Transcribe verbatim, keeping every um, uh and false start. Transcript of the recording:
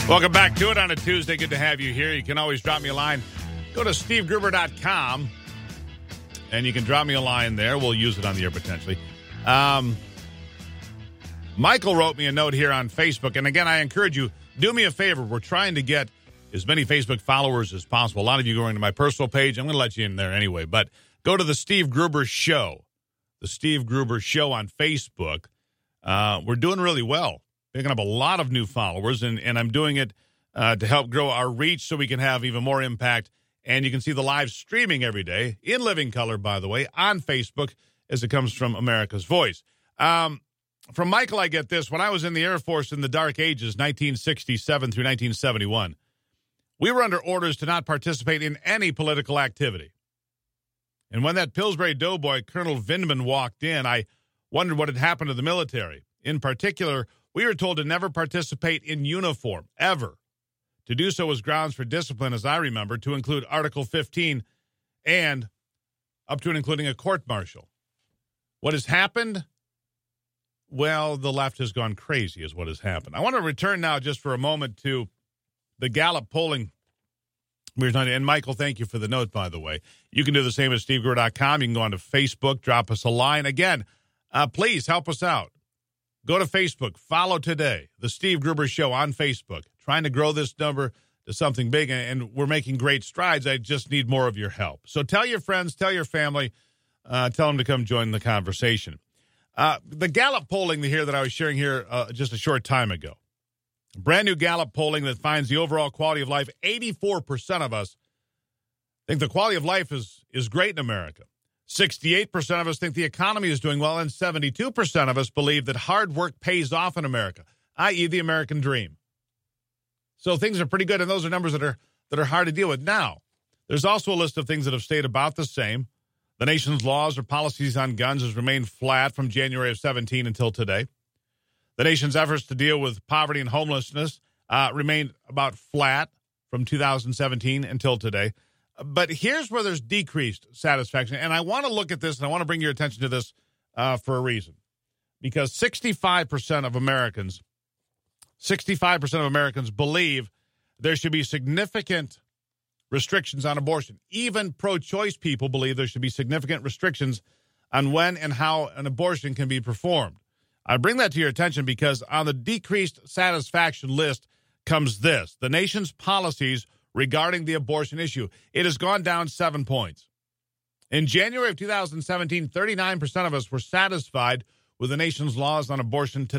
Welcome back to it on a Tuesday. Good to have you here. You can always drop me a line. Go to steve gruber dot com, and you can drop me a line there. We'll use it on the air potentially. Um, Michael wrote me a note here on Facebook, and again, I encourage you, do me a favor. We're trying to get as many Facebook followers as possible. A lot of you going to my personal page. I'm going to let you in there anyway, but go to the Steve Gruber Show, the Steve Gruber Show on Facebook. Uh, we're doing really well. Picking up a lot of new followers, and, and I'm doing it uh, to help grow our reach so we can have even more impact. And you can see the live streaming every day, in living color, by the way, on Facebook as it comes from America's Voice. Um, from Michael, I get this. When I was in the Air Force in the dark ages, nineteen sixty-seven through nineteen seventy-one, we were under orders to not participate in any political activity. And when that Pillsbury Doughboy, Colonel Vindman, walked in, I wondered what had happened to the military. In particular, we were told to never participate in uniform, ever. To do so was grounds for discipline, as I remember, to include Article fifteen and up to and including a court-martial. What has happened? Well, the left has gone crazy is what has happened. I want to return now just for a moment to the Gallup polling. We were talking, and Michael, thank you for the note, by the way. You can do the same at steve gruber dot com. You can go onto Facebook, drop us a line. Again, uh, please help us out. Go to Facebook, follow today, the Steve Gruber Show on Facebook, trying to grow this number to something big, and we're making great strides. I just need more of your help. So tell your friends, tell your family, uh, tell them to come join the conversation. Uh, the Gallup polling here that I was sharing here uh, just a short time ago, brand new Gallup polling that finds the overall quality of life, eighty-four percent of us think the quality of life is, is great in America. sixty-eight percent of us think the economy is doing well, and seventy-two percent of us believe that hard work pays off in America, that is the American dream. So things are pretty good, and those are numbers that are that are hard to deal with. Now, there's also a list of things that have stayed about the same. The nation's laws or policies on guns has remained flat from January of seventeen until today. The nation's efforts to deal with poverty and homelessness uh, remained about flat from two thousand seventeen until today. But here's where there's decreased satisfaction. And I want to look at this, and I want to bring your attention to this uh, for a reason. Because sixty-five percent of Americans, sixty-five percent of Americans believe there should be significant restrictions on abortion. Even pro-choice people believe there should be significant restrictions on when and how an abortion can be performed. I bring that to your attention because on the decreased satisfaction list comes this: the nation's policies regarding the abortion issue. It has gone down seven points. In January of two thousand seventeen, thirty-nine percent of us were satisfied with the nation's laws on abortion.